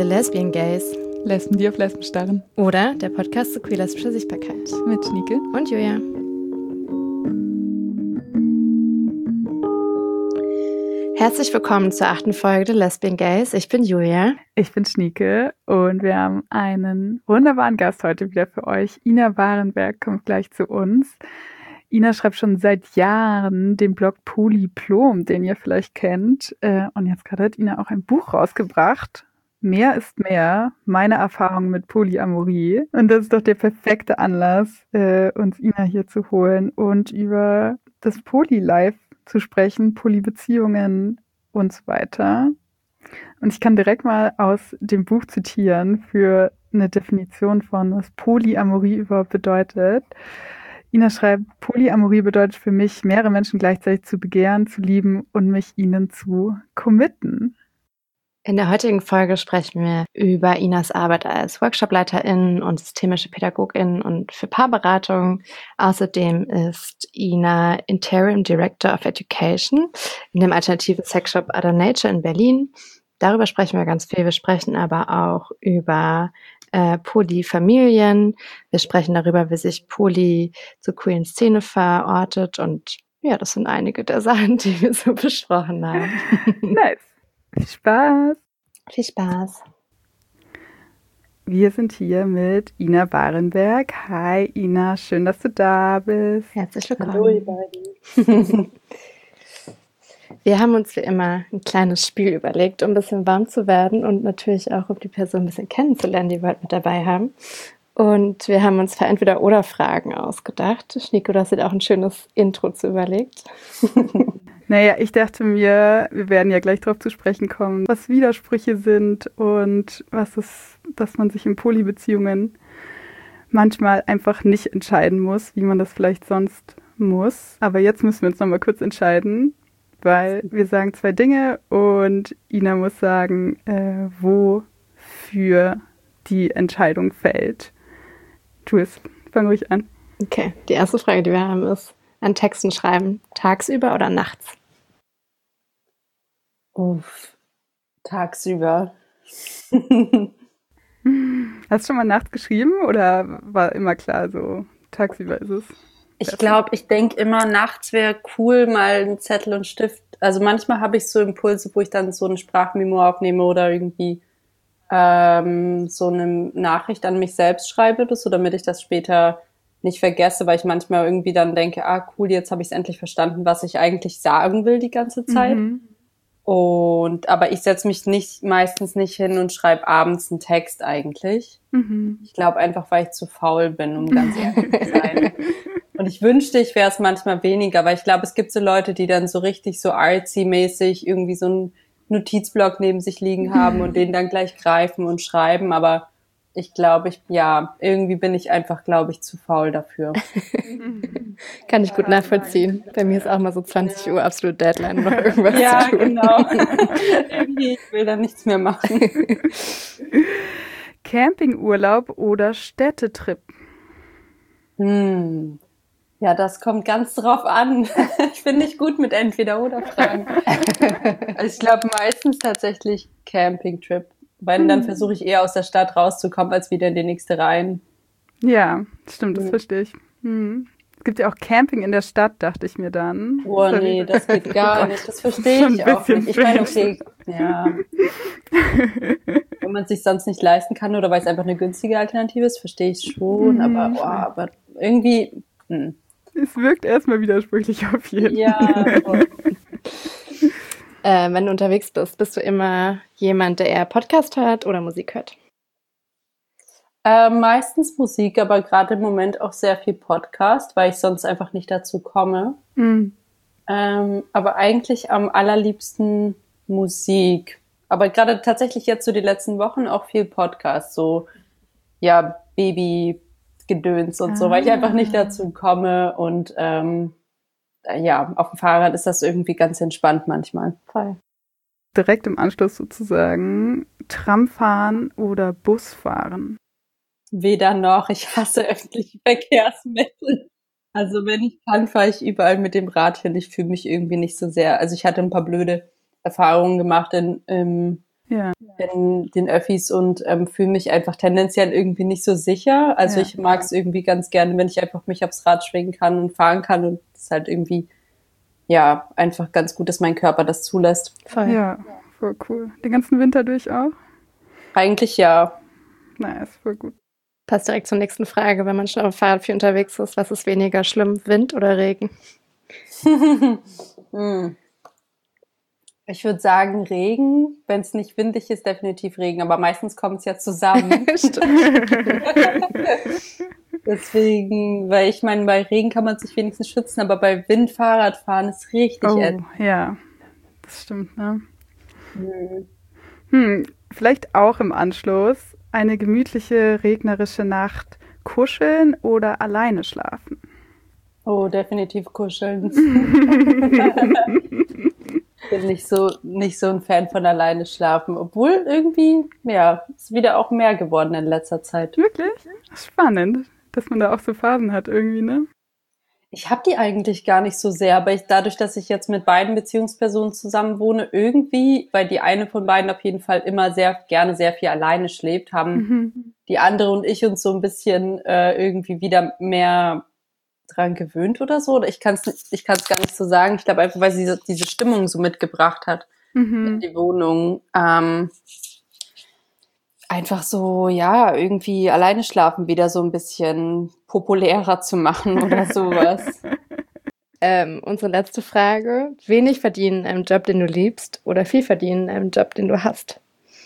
The Lesbian Gaze. Lesben, die auf Lesben starren. Oder der Podcast zu queer-lesbischer Sichtbarkeit. Mit Schnieke und Julia. Herzlich willkommen zur 8. Folge The Lesbian Gaze. Ich bin Julia. Ich bin Schnieke und wir haben einen wunderbaren Gast heute wieder für euch. Ina Warenberg kommt gleich zu uns. Ina schreibt schon seit Jahren den Blog Polyplom, den ihr vielleicht kennt. Und jetzt gerade hat Ina auch ein Buch rausgebracht. Mehr ist mehr, meine Erfahrung mit Polyamorie. Und das ist doch der perfekte Anlass, uns Ina hier zu holen und über das Poly-Life zu sprechen, Polybeziehungen und so weiter. Und ich kann direkt mal aus dem Buch zitieren für eine Definition von, was Polyamorie überhaupt bedeutet. Ina schreibt, Polyamorie bedeutet für mich, mehrere Menschen gleichzeitig zu begehren, zu lieben und mich ihnen zu committen. In der heutigen Folge sprechen wir über Inas Arbeit als Workshopleiterin und systemische Pädagogin und für Paarberatung. Außerdem ist Ina Interim Director of Education in dem alternativen Sexshop Other Nature in Berlin. Darüber sprechen wir ganz viel. Wir sprechen aber auch über Polyfamilien. Wir sprechen darüber, wie sich Poly zur queeren Szene verortet. Und ja, das sind einige der Sachen, die wir so besprochen haben. Nice. Viel Spaß. Viel Spaß. Wir sind hier mit Ina Warenberg. Hi Ina, schön, dass du da bist. Herzlich willkommen. Hallo ihr beiden. Wir haben uns wie immer ein kleines Spiel überlegt, um ein bisschen warm zu werden und natürlich auch, um die Person ein bisschen kennenzulernen, die wir heute mit dabei haben. Und wir haben uns für Entweder-oder-Fragen ausgedacht. Schnieke, du hast dir auch ein schönes Intro zu überlegt. Naja, ich dachte mir, wir werden ja gleich darauf zu sprechen kommen, was Widersprüche sind und was ist, dass man sich in Polybeziehungen manchmal einfach nicht entscheiden muss, wie man das vielleicht sonst muss. Aber jetzt müssen wir uns nochmal kurz entscheiden, weil wir sagen 2 Dinge und Ina muss sagen, wofür die Entscheidung fällt. Tu es, fang ruhig an. Okay, die erste Frage, die wir haben, ist, an Texten schreiben, tagsüber oder nachts? Tagsüber. Hast du schon mal nachts geschrieben oder war immer klar so, tagsüber ist es? Ich glaube, ich denke immer, nachts wäre cool, mal einen Zettel und Stift. Also manchmal habe ich so Impulse, wo ich dann so eine Sprachmemo aufnehme oder irgendwie so eine Nachricht an mich selbst schreibe oder so, damit ich das später nicht vergesse, weil ich manchmal irgendwie dann denke, cool, jetzt habe ich es endlich verstanden, was ich eigentlich sagen will die ganze Zeit. Aber ich setze mich meistens nicht hin und schreibe abends einen Text eigentlich. Ich glaube einfach, weil ich zu faul bin, um ganz ehrlich zu sein. Und ich wünschte, ich wäre es manchmal weniger, weil ich glaube, es gibt so Leute, die dann so richtig so artsy-mäßig irgendwie so einen Notizblock neben sich liegen haben und den dann gleich greifen und schreiben, aber ich glaube, irgendwie bin ich einfach, glaube ich, zu faul dafür. Kann ich gut nachvollziehen. Bei mir ist auch mal so 20 Uhr absolut Deadline, noch irgendwas ja, zu tun. Genau. Irgendwie, ich will da nichts mehr machen. Campingurlaub oder Städtetrip? Ja, das kommt ganz drauf an. Ich bin nicht gut mit Entweder-oder-Fragen. Also ich glaube meistens tatsächlich Campingtrip. Weil dann versuche ich eher aus der Stadt rauszukommen, als wieder in die nächste rein. Ja, stimmt, das verstehe ich. Es gibt ja auch Camping in der Stadt, dachte ich mir dann. Oh nee, das geht gar nicht. Das verstehe ich auch nicht. Ich meine, okay, ja. Wenn man es sich sonst nicht leisten kann oder weil es einfach eine günstige Alternative ist, verstehe ich es schon. Aber irgendwie... Es wirkt erstmal widersprüchlich auf jeden Fall. Ja. Wenn du unterwegs bist du immer jemand, der eher Podcast hört oder Musik hört? Meistens Musik, aber gerade im Moment auch sehr viel Podcast, weil ich sonst einfach nicht dazu komme. Aber eigentlich am allerliebsten Musik. Aber gerade tatsächlich jetzt so die letzten Wochen auch viel Podcast, so ja, Babygedöns und so, weil ich einfach nicht dazu komme und ja, auf dem Fahrrad ist das irgendwie ganz entspannt manchmal. Voll. Direkt im Anschluss sozusagen Tramfahren oder Busfahren? Weder noch, ich hasse öffentliche Verkehrsmittel. Also wenn ich kann, fahre ich überall mit dem Rad hin. Ich fühle mich irgendwie nicht so sehr, also ich hatte ein paar blöde Erfahrungen gemacht in den Öffis und fühle mich einfach tendenziell irgendwie nicht so sicher. Also ich mag es irgendwie ganz gerne, wenn ich einfach mich aufs Rad schwingen kann und fahren kann und es halt irgendwie einfach ganz gut, dass mein Körper das zulässt. Voll. Ja, voll cool. Den ganzen Winter durch auch? Eigentlich ja. Nice, voll gut. Passt direkt zur nächsten Frage, wenn man schon auf dem Fahrrad viel unterwegs ist, was ist weniger schlimm, Wind oder Regen? Ich würde sagen Regen. Wenn es nicht windig ist, definitiv Regen. Aber meistens kommt es ja zusammen. Deswegen, weil ich meine, bei Regen kann man sich wenigstens schützen, aber bei Wind Fahrradfahren ist richtig ätzend. Ja, das stimmt, ne? Vielleicht auch im Anschluss eine gemütliche, regnerische Nacht kuscheln oder alleine schlafen? Oh, definitiv kuscheln. Bin nicht so ein Fan von alleine schlafen, obwohl irgendwie, ist wieder auch mehr geworden in letzter Zeit. Wirklich? Spannend, dass man da auch so Phasen hat irgendwie, ne? Ich habe die eigentlich gar nicht so sehr, aber dadurch, dass ich jetzt mit beiden Beziehungspersonen zusammen wohne, irgendwie, weil die eine von beiden auf jeden Fall immer sehr gerne sehr viel alleine schläft, haben die andere und ich uns so ein bisschen irgendwie wieder mehr dran gewöhnt oder so. Oder ich kann's gar nicht so sagen. Ich glaube einfach, weil sie diese Stimmung so mitgebracht hat in die Wohnung. Einfach so, irgendwie alleine schlafen wieder so ein bisschen populärer zu machen oder sowas. Unsere letzte Frage. Wenig verdienen in einem Job, den du liebst, oder viel verdienen in einem Job, den du hast?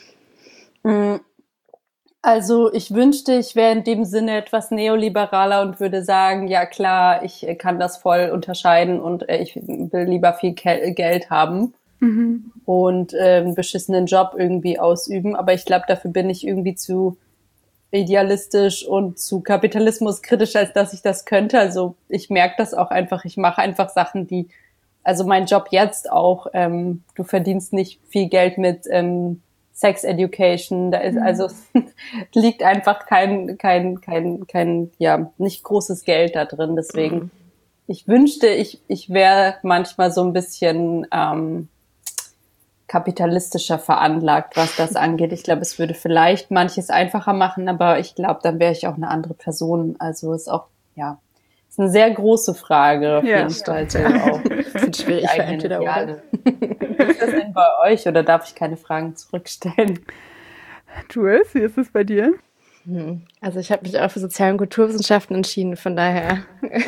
Also ich wünschte, ich wäre in dem Sinne etwas neoliberaler und würde sagen, ja klar, ich kann das voll unterscheiden und ich will lieber viel Geld haben. Und einen beschissenen Job irgendwie ausüben. Aber ich glaube, dafür bin ich irgendwie zu idealistisch und zu kapitalismuskritisch, als dass ich das könnte. Also ich merke das auch einfach. Ich mache einfach Sachen, also mein Job jetzt auch, du verdienst nicht viel Geld mit Sex Education. Da ist also liegt einfach kein nicht großes Geld da drin. Deswegen ich wünschte, ich wäre manchmal so ein bisschen kapitalistischer veranlagt, was das angeht. Ich glaube, es würde vielleicht manches einfacher machen, aber ich glaube, dann wäre ich auch eine andere Person. Also ist auch, ist eine sehr große Frage auf jeden Fall. So auch Ist schwierig für entweder oder. Wie ist das denn bei euch oder darf ich keine Fragen zurückstellen? Jules, wie ist es bei dir? Also ich habe mich auch für Sozial- und Kulturwissenschaften entschieden, von daher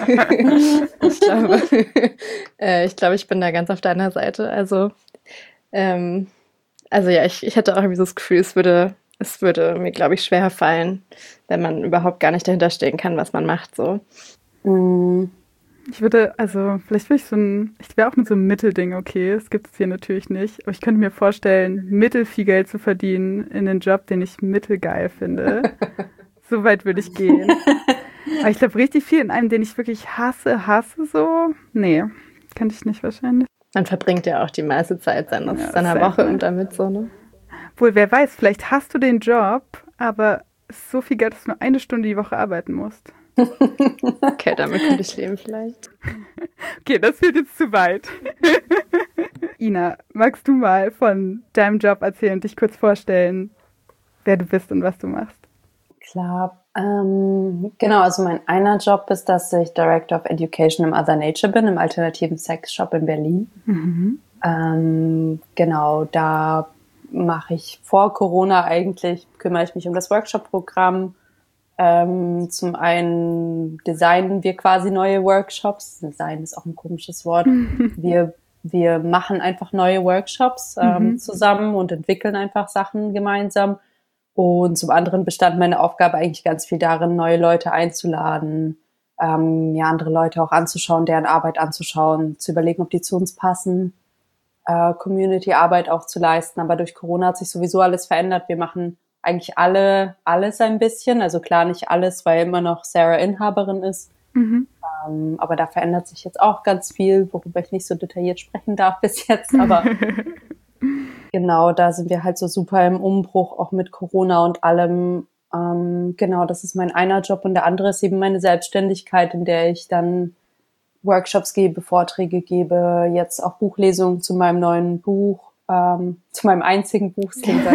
ich glaube, ich bin da ganz auf deiner Seite. Also ich hätte auch irgendwie so das Gefühl, es würde mir, glaube ich, schwer fallen, wenn man überhaupt gar nicht dahinter stehen kann, was man macht, so. Ich wäre auch mit so einem Mittelding okay, das gibt es hier natürlich nicht, aber ich könnte mir vorstellen, mittelfiel Geld zu verdienen in einen Job, den ich mittelgeil finde. So weit würde ich gehen. Aber ich glaube, richtig viel in einem, den ich wirklich hasse so, nee, könnte ich nicht wahrscheinlich. Man verbringt ja auch die meiste Zeit seiner Woche und damit so, ne? Obwohl, wer weiß, vielleicht hast du den Job, aber es ist so viel Geld, dass du nur 1 Stunde die Woche arbeiten musst. Okay, damit könnte ich leben vielleicht. Okay, das führt jetzt zu weit. Ina, magst du mal von deinem Job erzählen und dich kurz vorstellen, wer du bist und was du machst? Klar. Genau, also mein einer Job ist, dass ich Director of Education im Other Nature bin, im alternativen Sexshop in Berlin. Genau, da mache ich vor Corona kümmere ich mich um das Workshop-Programm. Zum einen designen wir quasi neue Workshops. Design ist auch ein komisches Wort. Wir machen einfach neue Workshops zusammen und entwickeln einfach Sachen gemeinsam. Und zum anderen bestand meine Aufgabe eigentlich ganz viel darin, neue Leute einzuladen, andere Leute auch anzuschauen, deren Arbeit anzuschauen, zu überlegen, ob die zu uns passen, Community-Arbeit auch zu leisten. Aber durch Corona hat sich sowieso alles verändert. Wir machen eigentlich alles ein bisschen. Also klar nicht alles, weil immer noch Sarah Inhaberin ist. Aber da verändert sich jetzt auch ganz viel, worüber ich nicht so detailliert sprechen darf bis jetzt. Aber genau, da sind wir halt so super im Umbruch, auch mit Corona und allem. Genau, das ist mein einer Job. Und der andere ist eben meine Selbstständigkeit, in der ich dann Workshops gebe, Vorträge gebe, jetzt auch Buchlesungen zu meinem neuen Buch. zu meinem einzigen Buch, es klingt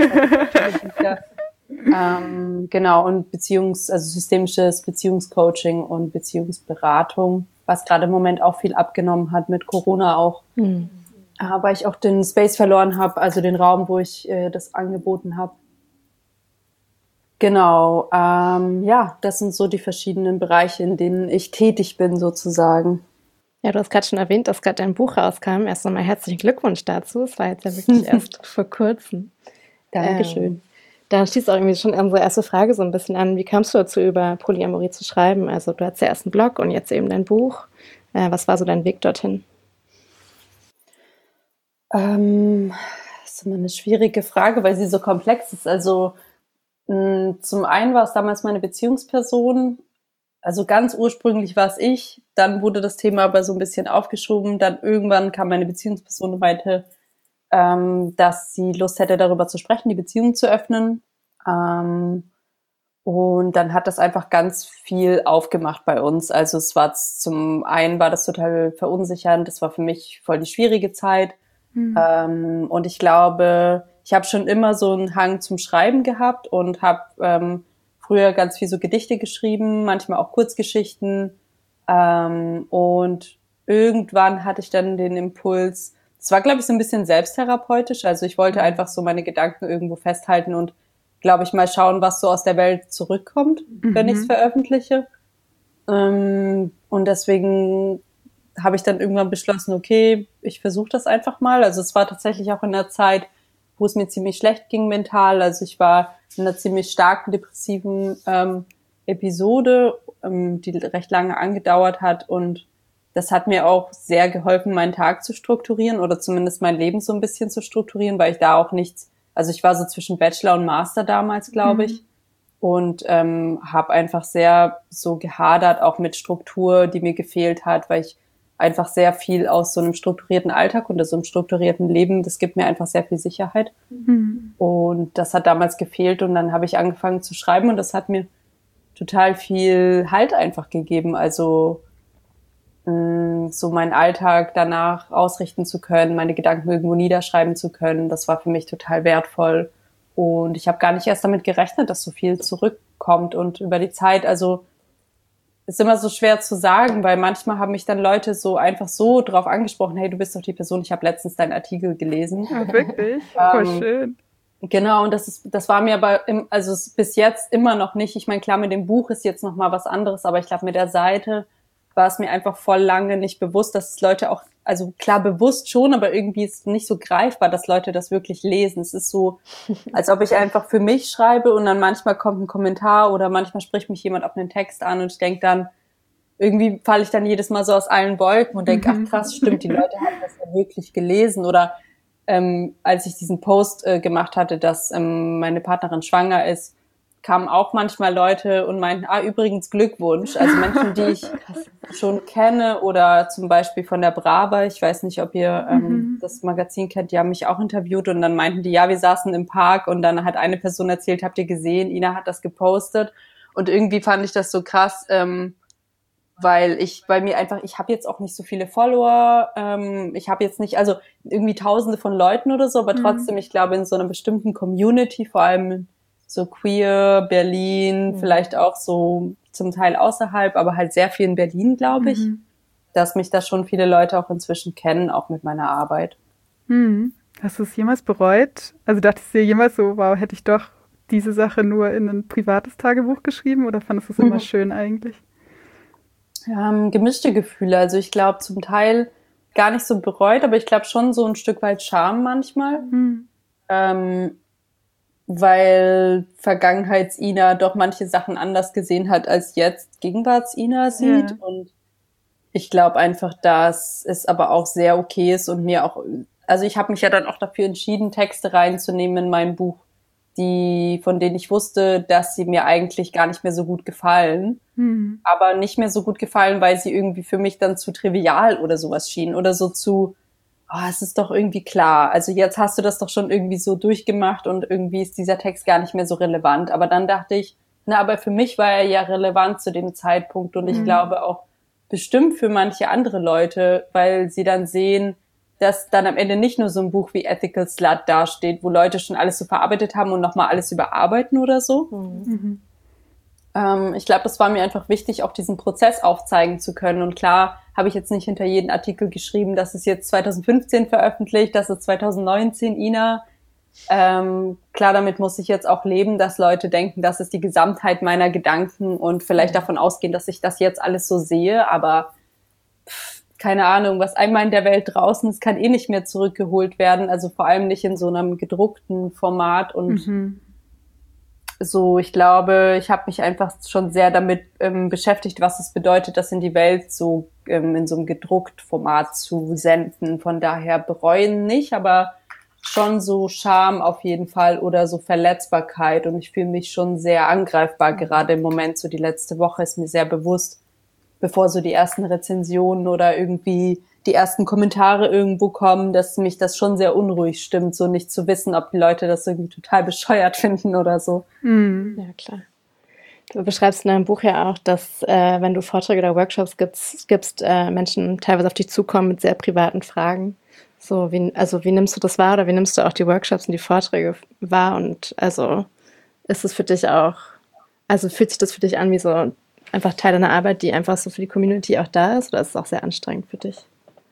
genau, und also systemisches Beziehungscoaching und Beziehungsberatung, was gerade im Moment auch viel abgenommen hat, mit Corona auch, weil ich auch den Space verloren habe, also den Raum, wo ich das angeboten habe. Genau, ja, das sind so die verschiedenen Bereiche, in denen ich tätig bin sozusagen. Ja, du hast gerade schon erwähnt, dass gerade dein Buch rauskam. Erst einmal herzlichen Glückwunsch dazu. Es war jetzt ja wirklich erst vor kurzem. Dankeschön. Da schließt auch irgendwie schon unsere erste Frage so ein bisschen an. Wie kamst du dazu, über Polyamorie zu schreiben? Also du hattest ja erst einen Blog und jetzt eben dein Buch. Was war so dein Weg dorthin? Das ist immer eine schwierige Frage, weil sie so komplex ist. Also zum einen war es damals meine Beziehungsperson. Also ganz ursprünglich war es ich. Dann wurde das Thema aber so ein bisschen aufgeschoben. Dann irgendwann kam meine Beziehungsperson und meinte, dass sie Lust hätte, darüber zu sprechen, die Beziehung zu öffnen. Und dann hat das einfach ganz viel aufgemacht bei uns. Also es war zum einen war das total verunsichernd. Das war für mich voll die schwierige Zeit. Und ich glaube, ich habe schon immer so einen Hang zum Schreiben gehabt und habe früher ganz viel so Gedichte geschrieben, manchmal auch Kurzgeschichten. Und irgendwann hatte ich dann den Impuls, es war, glaube ich, so ein bisschen selbsttherapeutisch. Also ich wollte einfach so meine Gedanken irgendwo festhalten und, glaube ich, mal schauen, was so aus der Welt zurückkommt, wenn ich es veröffentliche. Und deswegen habe ich dann irgendwann beschlossen, okay, ich versuche das einfach mal. Also es war tatsächlich auch in der Zeit, wo es mir ziemlich schlecht ging mental. Also ich war in einer ziemlich starken depressiven Episode, die recht lange angedauert hat, und das hat mir auch sehr geholfen, meinen Tag zu strukturieren oder zumindest mein Leben so ein bisschen zu strukturieren, weil ich da auch nichts, also ich war so zwischen Bachelor und Master damals, glaube ich, und habe einfach sehr so gehadert, auch mit Struktur, die mir gefehlt hat, weil ich einfach sehr viel aus so einem strukturierten Alltag und aus so einem strukturierten Leben, das gibt mir einfach sehr viel Sicherheit. Und das hat damals gefehlt, und dann habe ich angefangen zu schreiben und das hat mir total viel Halt einfach gegeben, also so meinen Alltag danach ausrichten zu können, meine Gedanken irgendwo niederschreiben zu können, das war für mich total wertvoll. Und ich habe gar nicht erst damit gerechnet, dass so viel zurückkommt. Und über die Zeit, also ist immer so schwer zu sagen, weil manchmal haben mich dann Leute so einfach so drauf angesprochen, hey, du bist doch die Person, ich habe letztens deinen Artikel gelesen. Ja, wirklich? Voll schön. Genau, und das war mir aber also bis jetzt immer noch nicht. Ich meine, klar, mit dem Buch ist jetzt noch mal was anderes, aber ich glaube, mit der Seite war es mir einfach voll lange nicht bewusst, dass es Leute auch, also klar bewusst schon, aber irgendwie ist es nicht so greifbar, dass Leute das wirklich lesen. Es ist so, als ob ich einfach für mich schreibe und dann manchmal kommt ein Kommentar oder manchmal spricht mich jemand auf einen Text an und ich denke dann, irgendwie falle ich dann jedes Mal so aus allen Wolken und denke, ach krass, stimmt, die Leute haben das ja wirklich gelesen. Oder als ich diesen Post gemacht hatte, dass meine Partnerin schwanger ist, kamen auch manchmal Leute und meinten, übrigens Glückwunsch. Also Menschen, die ich schon kenne, oder zum Beispiel von der Brava, ich weiß nicht, ob ihr das Magazin kennt, die haben mich auch interviewt und dann meinten die, ja, wir saßen im Park und dann hat eine Person erzählt, habt ihr gesehen, Ina hat das gepostet, und irgendwie fand ich das so krass, weil bei mir einfach, ich habe jetzt auch nicht so viele Follower, ich habe jetzt nicht, also irgendwie Tausende von Leuten oder so, aber trotzdem, ich glaube, in so einer bestimmten Community, vor allem so queer, Berlin, vielleicht auch so zum Teil außerhalb, aber halt sehr viel in Berlin, glaube ich, dass mich da schon viele Leute auch inzwischen kennen, auch mit meiner Arbeit. Hast du es jemals bereut? Also dachtest du dir jemals so, wow, hätte ich doch diese Sache nur in ein privates Tagebuch geschrieben, oder fandest du es immer schön eigentlich? Gemischte Gefühle. Also ich glaube zum Teil gar nicht so bereut, aber ich glaube schon so ein Stück weit Scham manchmal. Weil Vergangenheits-Ina doch manche Sachen anders gesehen hat, als jetzt Gegenwarts-Ina sieht. Ja. Und ich glaube einfach, dass es aber auch sehr okay ist und mir auch, also ich habe mich ja dann auch dafür entschieden, Texte reinzunehmen in mein Buch, von denen ich wusste, dass sie mir eigentlich gar nicht mehr so gut gefallen. Aber nicht mehr so gut gefallen, weil sie irgendwie für mich dann zu trivial oder sowas schienen oder so zu, es ist doch irgendwie klar. Also jetzt hast du das doch schon irgendwie so durchgemacht und irgendwie ist dieser Text gar nicht mehr so relevant. Aber dann dachte ich, aber für mich war er ja relevant zu dem Zeitpunkt und ich glaube auch bestimmt für manche andere Leute, weil sie dann sehen, dass dann am Ende nicht nur so ein Buch wie Ethical Slut dasteht, wo Leute schon alles so verarbeitet haben und nochmal alles überarbeiten oder so. Ich glaube, das war mir einfach wichtig, auch diesen Prozess aufzeigen zu können. Und klar habe ich jetzt nicht hinter jeden Artikel geschrieben, dass es jetzt 2015 veröffentlicht, dass es 2019 Ina. Klar, damit muss ich jetzt auch leben, dass Leute denken, das ist die Gesamtheit meiner Gedanken und vielleicht davon ausgehen, dass ich das jetzt alles so sehe, aber keine Ahnung, was einmal in der Welt draußen ist, kann eh nicht mehr zurückgeholt werden, also vor allem nicht in so einem gedruckten Format und so, ich glaube, ich habe mich einfach schon sehr damit beschäftigt, was es bedeutet, das in die Welt so in so einem gedruckten Format zu senden. Von daher bereuen nicht, aber schon so Scham auf jeden Fall oder so Verletzbarkeit. Und ich fühle mich schon sehr angreifbar gerade im Moment. So die letzte Woche ist mir sehr bewusst, bevor so die ersten Rezensionen oder irgendwie die ersten Kommentare irgendwo kommen, dass mich das schon sehr unruhig stimmt, so nicht zu wissen, ob die Leute das irgendwie total bescheuert finden oder so. Ja, klar. Du beschreibst in deinem Buch ja auch, dass wenn du Vorträge oder Workshops gibst, Menschen teilweise auf dich zukommen mit sehr privaten Fragen. So, wie nimmst du das wahr oder wie nimmst du auch die Workshops und die Vorträge wahr? Und also ist es für dich auch, also fühlt sich das für dich an wie so einfach Teil deiner Arbeit, die einfach so für die Community auch da ist, oder ist es auch sehr anstrengend für dich?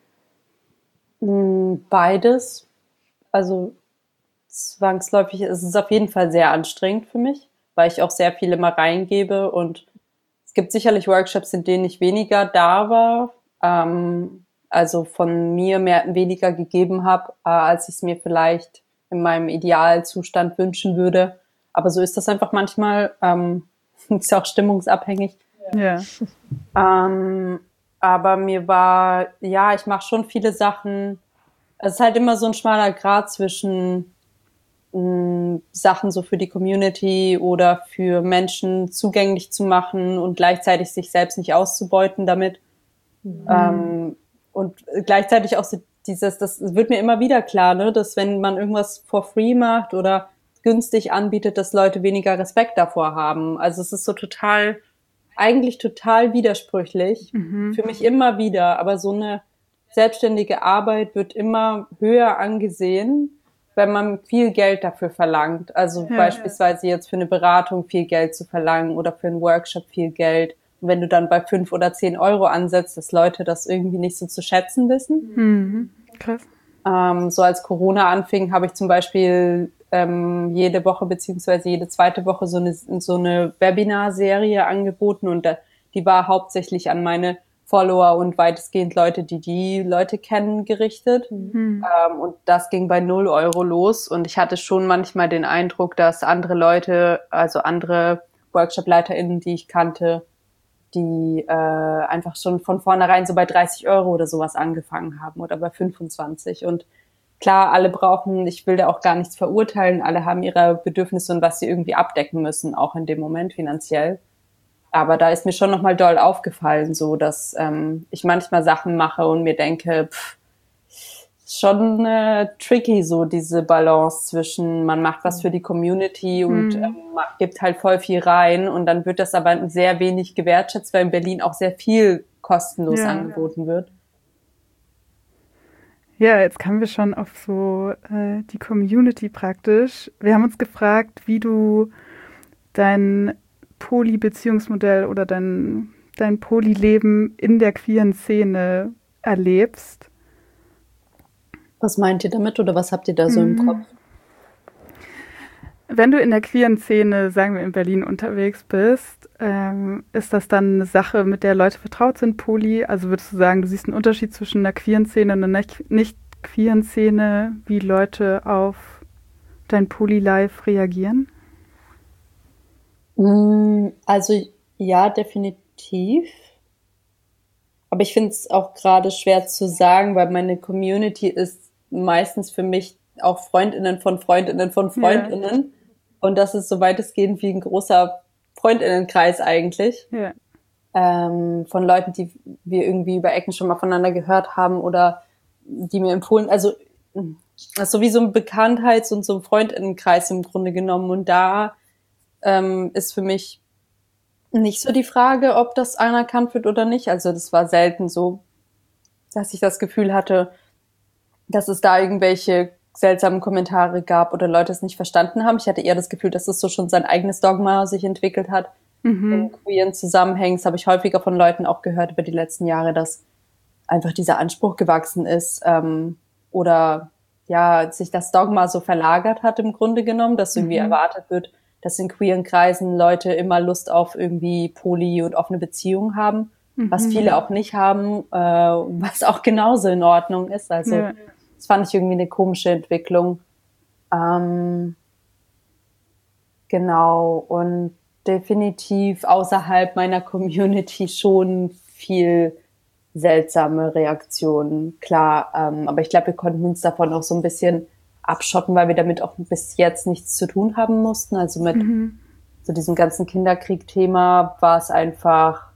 Beides. Also zwangsläufig ist es auf jeden Fall sehr anstrengend für mich, weil ich auch sehr viel immer reingebe und es gibt sicherlich Workshops, in denen ich weniger da war, also von mir weniger gegeben habe, als ich es mir vielleicht in meinem Idealzustand wünschen würde. Aber so ist das einfach manchmal, ist auch stimmungsabhängig. Ja. Aber mir war, ja, ich mache schon viele Sachen. Es ist halt immer so ein schmaler Grat zwischen Sachen so für die Community oder für Menschen zugänglich zu machen und gleichzeitig sich selbst nicht auszubeuten damit. Und gleichzeitig auch so das wird mir immer wieder klar, ne, dass wenn man irgendwas for free macht oder günstig anbietet, dass Leute weniger Respekt davor haben. Also es ist so eigentlich total widersprüchlich. Für mich immer wieder. Aber so eine selbstständige Arbeit wird immer höher angesehen, wenn man viel Geld dafür verlangt. Also beispielsweise jetzt für eine Beratung viel Geld zu verlangen oder für einen Workshop viel Geld. Und wenn du dann bei 5 oder 10 Euro ansetzt, dass Leute das irgendwie nicht so zu schätzen wissen. Krass. So als Corona anfing, habe ich zum Beispiel jede Woche beziehungsweise jede zweite Woche so eine Webinar-Serie angeboten und die war hauptsächlich an meine Follower und weitestgehend Leute, die Leute kennen, gerichtet. Und das ging bei 0 Euro los und ich hatte schon manchmal den Eindruck, dass andere Leute, also andere Workshop-LeiterInnen, die ich kannte, die einfach schon von vornherein so bei 30 Euro oder sowas angefangen haben oder bei 25. Und klar, alle brauchen, ich will da auch gar nichts verurteilen, alle haben ihre Bedürfnisse und was sie irgendwie abdecken müssen, auch in dem Moment finanziell. Aber da ist mir schon nochmal doll aufgefallen, so dass ich manchmal Sachen mache und mir denke, schon tricky, so diese Balance zwischen, man macht was für die Community und gibt halt voll viel rein und dann wird das aber sehr wenig gewertschätzt, weil in Berlin auch sehr viel kostenlos angeboten wird. Ja, jetzt kamen wir schon auf so die Community praktisch. Wir haben uns gefragt, wie du dein Poly-Beziehungsmodell oder dein Poly-Leben in der queeren Szene erlebst. Was meint ihr damit oder was habt ihr da so im Kopf? Wenn du in der queeren Szene, sagen wir in Berlin, unterwegs bist, ist das dann eine Sache, mit der Leute vertraut sind, Poly? Also würdest du sagen, du siehst einen Unterschied zwischen einer queeren Szene und einer nicht queeren Szene, wie Leute auf dein Poly-Life reagieren? Also ja, definitiv. Aber ich finde es auch gerade schwer zu sagen, weil meine Community ist meistens für mich auch Freundinnen von Freundinnen von Freundinnen. Ja. Und das ist so weitestgehend wie ein großer Freundinnenkreis eigentlich. Ja. Von Leuten, die wir irgendwie über Ecken schon mal voneinander gehört haben oder die mir empfohlen. Also das ist so wie so ein Bekanntheits- und so ein Freundinnenkreis im Grunde genommen. Und da ist für mich nicht so die Frage, ob das anerkannt wird oder nicht. Also das war selten so, dass ich das Gefühl hatte, dass es da irgendwelche seltsamen Kommentare gab oder Leute es nicht verstanden haben. Ich hatte eher das Gefühl, dass es so schon sein eigenes Dogma sich entwickelt hat. In queeren Zusammenhängen. Das habe ich häufiger von Leuten auch gehört über die letzten Jahre, dass einfach dieser Anspruch gewachsen ist oder ja, sich das Dogma so verlagert hat im Grunde genommen, dass irgendwie erwartet wird, dass in queeren Kreisen Leute immer Lust auf irgendwie Poly- und offene Beziehungen haben, was viele auch nicht haben, was auch genauso in Ordnung ist. Also das fand ich irgendwie eine komische Entwicklung. Genau, und definitiv außerhalb meiner Community schon viel seltsame Reaktionen, klar. Aber ich glaube, wir konnten uns davon auch so ein bisschen abschotten, weil wir damit auch bis jetzt nichts zu tun haben mussten. Also mit so diesem ganzen Kinderkrieg-Thema war es einfach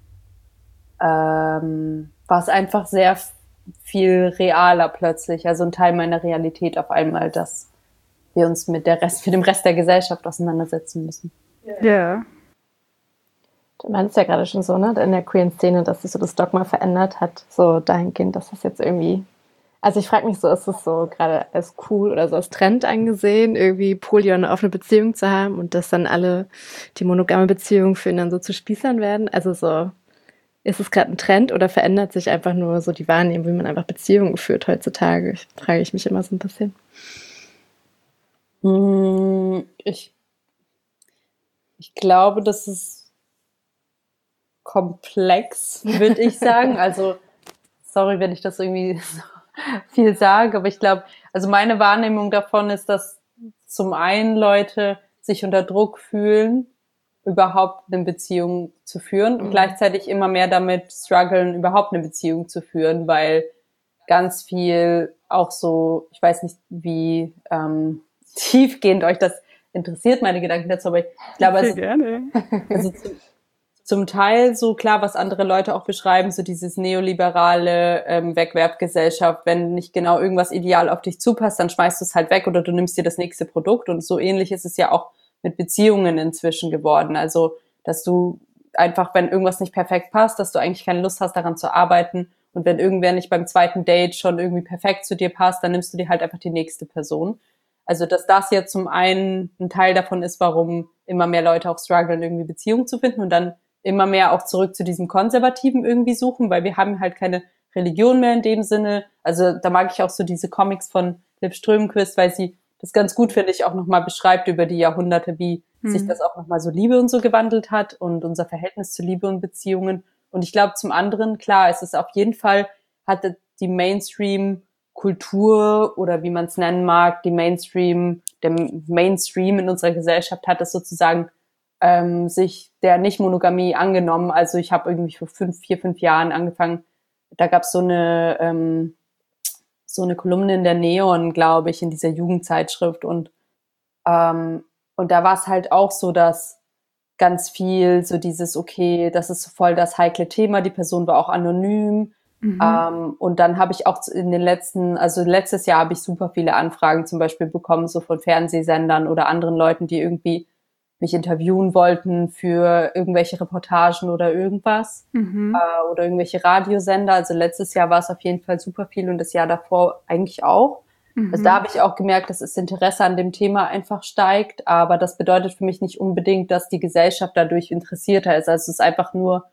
sehr viel realer plötzlich. Also ein Teil meiner Realität auf einmal, dass wir uns mit dem Rest der Gesellschaft auseinandersetzen müssen. Ja. Du meinst ja gerade schon so, ne, in der queeren Szene, dass sich so das Dogma verändert hat, so dahingehend, dass das jetzt irgendwie, also ich frage mich so, ist es so gerade als cool oder so als Trend angesehen, irgendwie Poly- oder eine offene Beziehung zu haben und dass dann alle die monogame Beziehung für ihn dann so zu Spießern werden? Also so, ist es gerade ein Trend oder verändert sich einfach nur so die Wahrnehmung, wie man einfach Beziehungen führt heutzutage? Frage ich mich immer so ein bisschen. Ich glaube, das ist komplex, würde ich sagen. Also, sorry, wenn ich das irgendwie so viel sage, aber ich glaube, also meine Wahrnehmung davon ist, dass zum einen Leute sich unter Druck fühlen, überhaupt eine Beziehung zu führen und gleichzeitig immer mehr damit strugglen, überhaupt eine Beziehung zu führen, weil ganz viel auch so, ich weiß nicht, wie tiefgehend euch das interessiert, meine Gedanken dazu, aber ich glaube, also zum Teil so klar, was andere Leute auch beschreiben, so dieses neoliberale Wegwerfgesellschaft, wenn nicht genau irgendwas ideal auf dich zupasst, dann schmeißt du es halt weg oder du nimmst dir das nächste Produkt und so ähnlich ist es ja auch mit Beziehungen inzwischen geworden. Also, dass du einfach, wenn irgendwas nicht perfekt passt, dass du eigentlich keine Lust hast, daran zu arbeiten und wenn irgendwer nicht beim zweiten Date schon irgendwie perfekt zu dir passt, dann nimmst du dir halt einfach die nächste Person. Also, dass das ja zum einen ein Teil davon ist, warum immer mehr Leute auch strugglen, irgendwie Beziehungen zu finden und dann immer mehr auch zurück zu diesem Konservativen irgendwie suchen, weil wir haben halt keine Religion mehr in dem Sinne. Also da mag ich auch so diese Comics von Liv Strömquist, weil sie das ganz gut, finde ich, auch nochmal beschreibt über die Jahrhunderte, wie sich das auch nochmal so Liebe und so gewandelt hat und unser Verhältnis zu Liebe und Beziehungen. Und ich glaube zum anderen, klar, es ist auf jeden Fall, hatte die Mainstream-Kultur oder wie man es nennen mag, der Mainstream in unserer Gesellschaft hat es sozusagen sich der Nicht-Monogamie angenommen. Also ich habe irgendwie vor 5 Jahren angefangen, da gab es so eine Kolumne in der Neon, glaube ich, in dieser Jugendzeitschrift und da war es halt auch so, dass ganz viel so dieses, okay, das ist so voll das heikle Thema, die Person war auch anonym. Und dann habe ich auch letztes Jahr habe ich super viele Anfragen zum Beispiel bekommen, so von Fernsehsendern oder anderen Leuten, die irgendwie mich interviewen wollten für irgendwelche Reportagen oder irgendwas oder irgendwelche Radiosender. Also letztes Jahr war es auf jeden Fall super viel und das Jahr davor eigentlich auch. Also da habe ich auch gemerkt, dass das Interesse an dem Thema einfach steigt, aber das bedeutet für mich nicht unbedingt, dass die Gesellschaft dadurch interessierter ist. Also es ist einfach nur,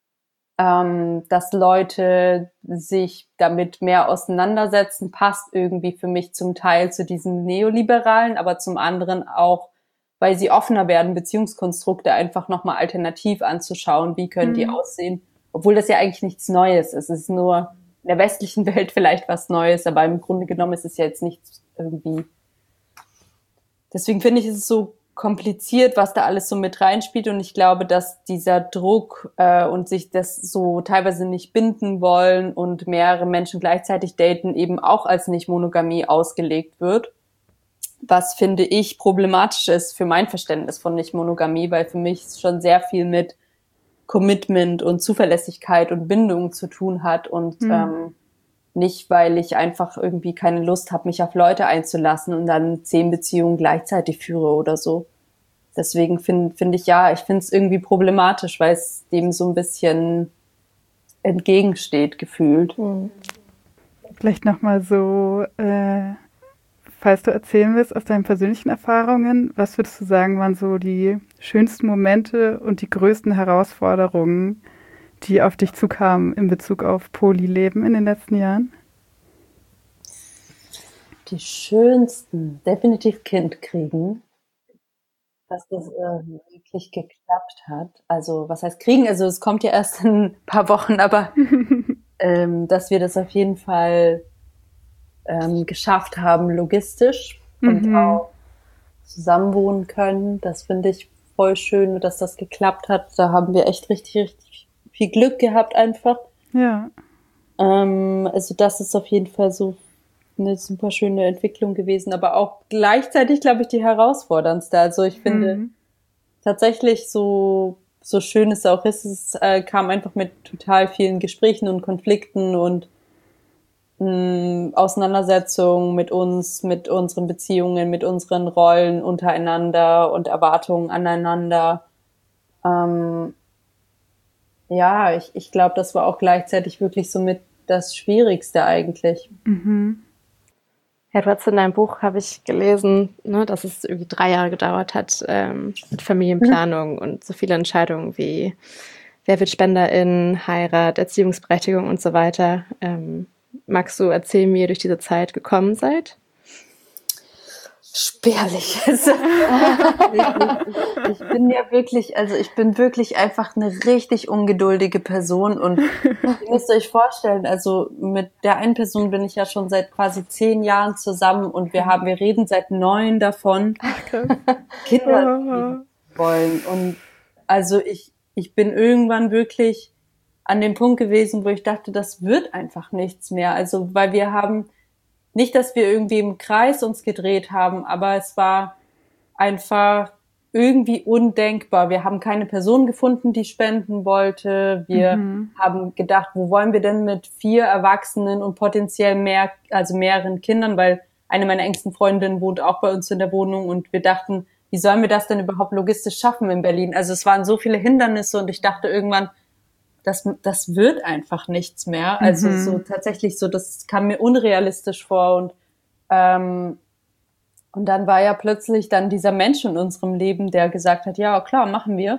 dass Leute sich damit mehr auseinandersetzen, passt irgendwie für mich zum Teil zu diesen Neoliberalen, aber zum anderen auch, weil sie offener werden, Beziehungskonstrukte einfach nochmal alternativ anzuschauen, wie können die aussehen, obwohl das ja eigentlich nichts Neues ist. Es ist nur in der westlichen Welt vielleicht was Neues, aber im Grunde genommen ist es ja jetzt nichts irgendwie. Deswegen finde ich, ist es so kompliziert, was da alles so mit reinspielt und ich glaube, dass dieser Druck und sich das so teilweise nicht binden wollen und mehrere Menschen gleichzeitig daten eben auch als Nicht-Monogamie ausgelegt wird, was finde ich problematisch ist für mein Verständnis von Nicht-Monogamie, weil für mich schon sehr viel mit Commitment und Zuverlässigkeit und Bindung zu tun hat und nicht, weil ich einfach irgendwie keine Lust habe, mich auf Leute einzulassen und dann 10 Beziehungen gleichzeitig führe oder so. Deswegen finde ich es irgendwie problematisch, weil es dem so ein bisschen entgegensteht, gefühlt. Vielleicht nochmal so, falls du erzählen willst aus deinen persönlichen Erfahrungen, was würdest du sagen, waren so die schönsten Momente und die größten Herausforderungen, die auf dich zukamen in Bezug auf Polyleben in den letzten Jahren? Die schönsten, definitiv Kind kriegen, dass das wirklich geklappt hat. Also was heißt kriegen? Also es kommt ja erst in ein paar Wochen, aber dass wir das auf jeden Fall geschafft haben, logistisch und auch zusammenwohnen können. Das finde ich voll schön, dass das geklappt hat. Da haben wir echt richtig, richtig viel Glück gehabt einfach. Ja. Also das ist auf jeden Fall so eine super schöne Entwicklung gewesen, aber auch gleichzeitig, glaube ich, die herausforderndste. Also ich finde tatsächlich so schön es auch ist, es kam einfach mit total vielen Gesprächen und Konflikten und Auseinandersetzungen mit uns, mit unseren Beziehungen, mit unseren Rollen untereinander und Erwartungen aneinander. Ja, ich glaube, das war auch gleichzeitig wirklich so mit das Schwierigste eigentlich. Ja, du hast in deinem Buch, habe ich gelesen, ne, dass es irgendwie 3 Jahre gedauert hat mit Familienplanung und so viele Entscheidungen wie wer wird Spenderin, Heirat, Erziehungsberechtigung und so weiter. Magst du erzählen, wie ihr durch diese Zeit gekommen seid? Spärlich. Also, ich bin ja wirklich, also ich bin wirklich einfach eine richtig ungeduldige Person und ihr müsst euch vorstellen, also mit der einen Person bin ich ja schon seit quasi 10 Jahren zusammen und wir reden seit 9 davon, Kinder wollen. Und also ich bin irgendwann wirklich an dem Punkt gewesen, wo ich dachte, das wird einfach nichts mehr. Also, weil wir haben nicht, dass wir irgendwie im Kreis uns gedreht haben, aber es war einfach irgendwie undenkbar. Wir haben keine Person gefunden, die spenden wollte. Wir haben gedacht, wo wollen wir denn mit 4 Erwachsenen und potenziell mehreren Kindern, weil eine meiner engsten Freundinnen wohnt auch bei uns in der Wohnung und wir dachten, wie sollen wir das denn überhaupt logistisch schaffen in Berlin? Also es waren so viele Hindernisse und ich dachte irgendwann, das wird einfach nichts mehr. Also so tatsächlich so, das kam mir unrealistisch vor und dann war ja plötzlich dann dieser Mensch in unserem Leben, der gesagt hat, ja klar, machen wir.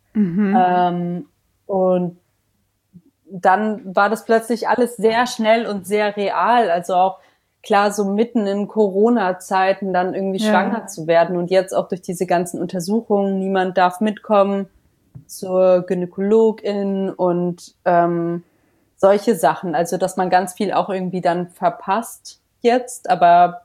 Und dann war das plötzlich alles sehr schnell und sehr real. Also auch klar, so mitten in Corona-Zeiten dann irgendwie schwanger zu werden und jetzt auch durch diese ganzen Untersuchungen, niemand darf mitkommen zur Gynäkologin und solche Sachen. Also, dass man ganz viel auch irgendwie dann verpasst jetzt, aber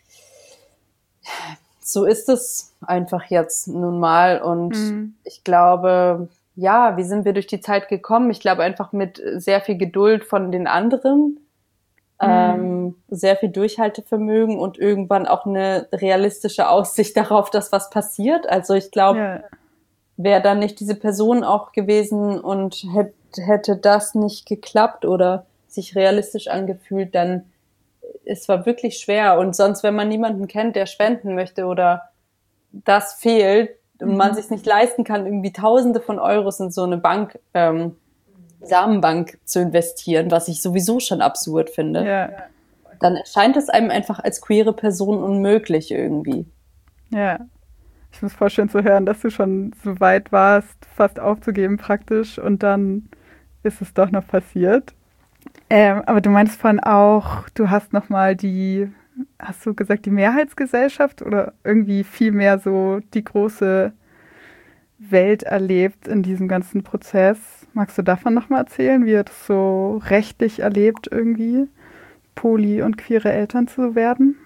so ist es einfach jetzt nun mal und ich glaube, ja, wie sind wir durch die Zeit gekommen? Ich glaube einfach mit sehr viel Geduld von den anderen, sehr viel Durchhaltevermögen und irgendwann auch eine realistische Aussicht darauf, dass was passiert. Also ich glaube, wäre dann nicht diese Person auch gewesen und hätte das nicht geklappt oder sich realistisch angefühlt, dann es war wirklich schwer. Und sonst, wenn man niemanden kennt, der spenden möchte oder das fehlt und man sich nicht leisten kann, irgendwie Tausende von Euros in so eine Bank, Samenbank zu investieren, was ich sowieso schon absurd finde, dann erscheint es einem einfach als queere Person unmöglich irgendwie. Ja. Ich muss voll schön zu hören, dass du schon so weit warst, fast aufzugeben praktisch und dann ist es doch noch passiert. Aber du meinst vorhin auch, du hast nochmal hast du gesagt, die Mehrheitsgesellschaft oder irgendwie viel mehr so die große Welt erlebt in diesem ganzen Prozess. Magst du davon nochmal erzählen, wie ihr das so rechtlich erlebt irgendwie, poly- und queere Eltern zu werden?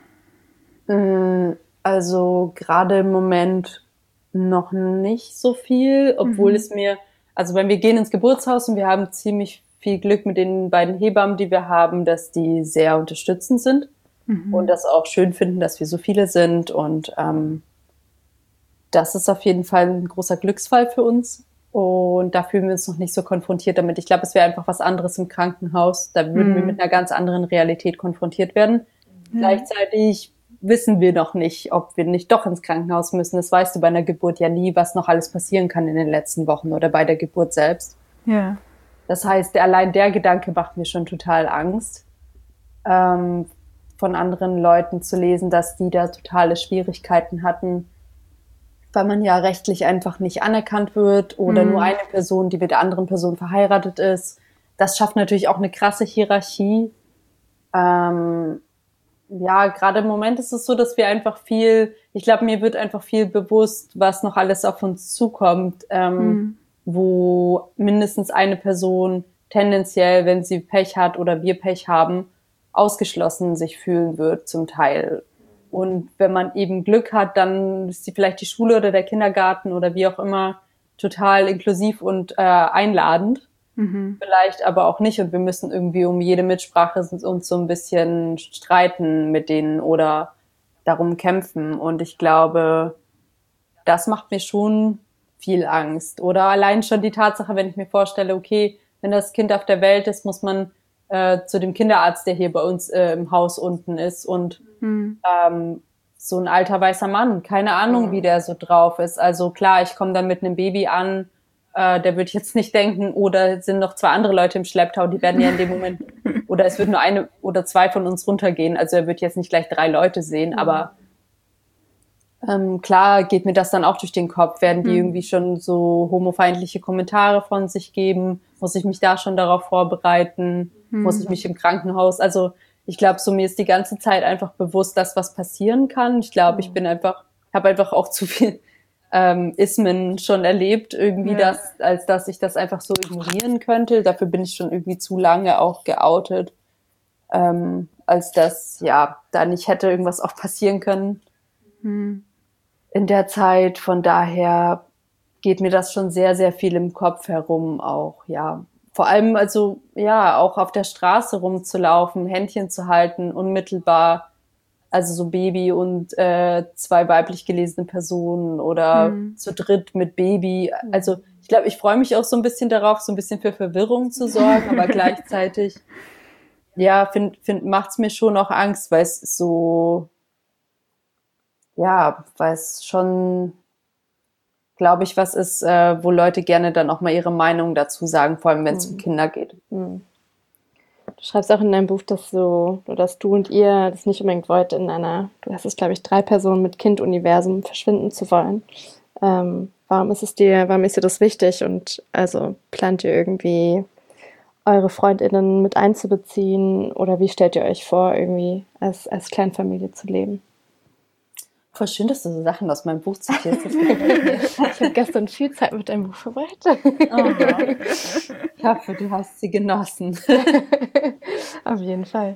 Also gerade im Moment noch nicht so viel, obwohl es also wenn wir gehen ins Geburtshaus und wir haben ziemlich viel Glück mit den beiden Hebammen, die wir haben, dass die sehr unterstützend sind und das auch schön finden, dass wir so viele sind und das ist auf jeden Fall ein großer Glücksfall für uns und da fühlen wir uns noch nicht so konfrontiert damit. Ich glaube, es wäre einfach was anderes im Krankenhaus, da würden wir mit einer ganz anderen Realität konfrontiert werden. Gleichzeitig wissen wir noch nicht, ob wir nicht doch ins Krankenhaus müssen. Das weißt du bei einer Geburt ja nie, was noch alles passieren kann in den letzten Wochen oder bei der Geburt selbst. Ja. Das heißt, allein der Gedanke macht mir schon total Angst. von anderen Leuten zu lesen, dass die da totale Schwierigkeiten hatten, weil man ja rechtlich einfach nicht anerkannt wird oder nur eine Person, die mit der anderen Person verheiratet ist. Das schafft natürlich auch eine krasse Hierarchie. Ja, gerade im Moment ist es so, dass wir einfach ich glaube, mir wird einfach viel bewusst, was noch alles auf uns zukommt, wo mindestens eine Person tendenziell, wenn sie Pech hat oder wir Pech haben, ausgeschlossen sich fühlen wird zum Teil. Und wenn man eben Glück hat, dann ist vielleicht die Schule oder der Kindergarten oder wie auch immer total inklusiv und einladend. Vielleicht aber auch nicht. Und wir müssen irgendwie um jede Mitsprache uns so ein bisschen streiten mit denen oder darum kämpfen. Und ich glaube, das macht mir schon viel Angst. Oder allein schon die Tatsache, wenn ich mir vorstelle, okay, wenn das Kind auf der Welt ist, muss man zu dem Kinderarzt, der hier bei uns im Haus unten ist. Und so ein alter weißer Mann, keine Ahnung, wie der so drauf ist. Also klar, ich komme dann mit einem Baby an, der wird jetzt nicht denken, oder sind noch 2 andere Leute im Schlepptau, die werden ja in dem Moment, oder es wird nur 1 oder 2 von uns runtergehen, also er wird jetzt nicht gleich 3 Leute sehen, aber klar geht mir das dann auch durch den Kopf, werden die irgendwie schon so homofeindliche Kommentare von sich geben, muss ich mich da schon darauf vorbereiten, muss ich mich im Krankenhaus, also ich glaube, so mir ist die ganze Zeit einfach bewusst, dass was passieren kann. Ich glaube, habe einfach auch zu viel Ismen schon erlebt, irgendwie als dass ich das einfach so ignorieren könnte. Dafür bin ich schon irgendwie zu lange auch geoutet, als dass, da nicht hätte irgendwas auch passieren können in der Zeit. Von daher geht mir das schon sehr, sehr viel im Kopf herum auch, Vor allem also, auch auf der Straße rumzulaufen, Händchen zu halten, unmittelbar, also so Baby und 2 weiblich gelesene Personen oder zu dritt mit Baby. Also ich glaube, ich freue mich auch so ein bisschen darauf, so ein bisschen für Verwirrung zu sorgen, aber gleichzeitig, macht's mir schon auch Angst, weil es so, weil es schon, glaube ich, was ist, wo Leute gerne dann auch mal ihre Meinung dazu sagen, vor allem wenn es um Kinder geht. Du schreibst auch in deinem Buch, dass du und ihr das nicht unbedingt wollt, du hast es, glaube ich, 3 Personen mit Kind-Universum verschwinden zu wollen. Warum ist dir das wichtig? Und also plant ihr irgendwie eure FreundInnen mit einzubeziehen? Oder wie stellt ihr euch vor, irgendwie als Kleinfamilie zu leben? Voll schön, dass du so Sachen aus meinem Buch zitierst. Ich habe gestern viel Zeit mit deinem Buch verbracht. Ich hoffe, du hast sie genossen. Auf jeden Fall.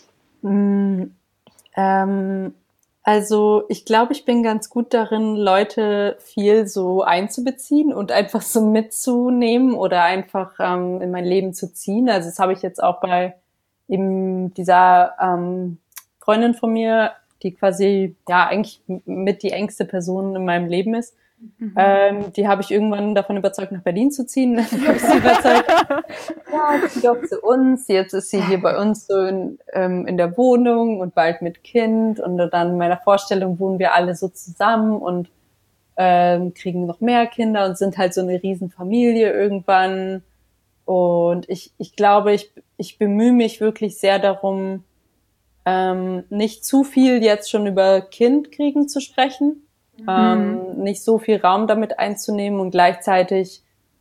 Also ich glaube, ich bin ganz gut darin, Leute viel so einzubeziehen und einfach so mitzunehmen oder einfach in mein Leben zu ziehen. Also das habe ich jetzt auch bei eben dieser Freundin von mir, die quasi eigentlich mit die engste Person in meinem Leben ist. Die habe ich irgendwann davon überzeugt, nach Berlin zu ziehen. Dann habe ich sie überzeugt, zieh doch zu uns. Jetzt ist sie hier bei uns so in der Wohnung und bald mit Kind. Und dann in meiner Vorstellung wohnen wir alle so zusammen und kriegen noch mehr Kinder und sind halt so eine Riesenfamilie irgendwann. Und ich glaube, ich bemühe mich wirklich sehr darum, nicht zu viel jetzt schon über Kindkriegen zu sprechen, nicht so viel Raum damit einzunehmen und gleichzeitig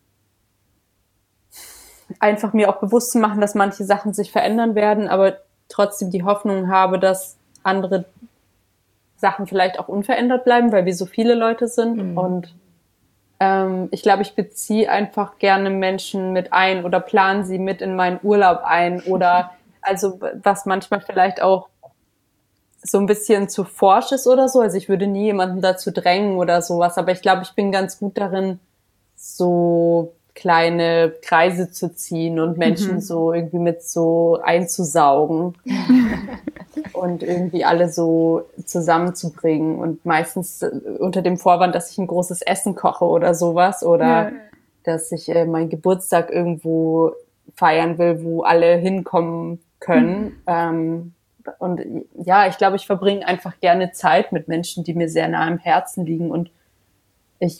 einfach mir auch bewusst zu machen, dass manche Sachen sich verändern werden, aber trotzdem die Hoffnung habe, dass andere Sachen vielleicht auch unverändert bleiben, weil wir so viele Leute sind. Und ich glaube, ich beziehe einfach gerne Menschen mit ein oder plane sie mit in meinen Urlaub ein oder also was manchmal vielleicht auch so ein bisschen zu forsch ist oder so. Also ich würde nie jemanden dazu drängen oder sowas, aber ich glaube, ich bin ganz gut darin, so kleine Kreise zu ziehen und Menschen so irgendwie mit so einzusaugen und irgendwie alle so zusammenzubringen und meistens unter dem Vorwand, dass ich ein großes Essen koche oder sowas oder dass ich meinen Geburtstag irgendwo feiern will, wo alle hinkommen können. Und ich glaube, ich verbringe einfach gerne Zeit mit Menschen, die mir sehr nah am Herzen liegen und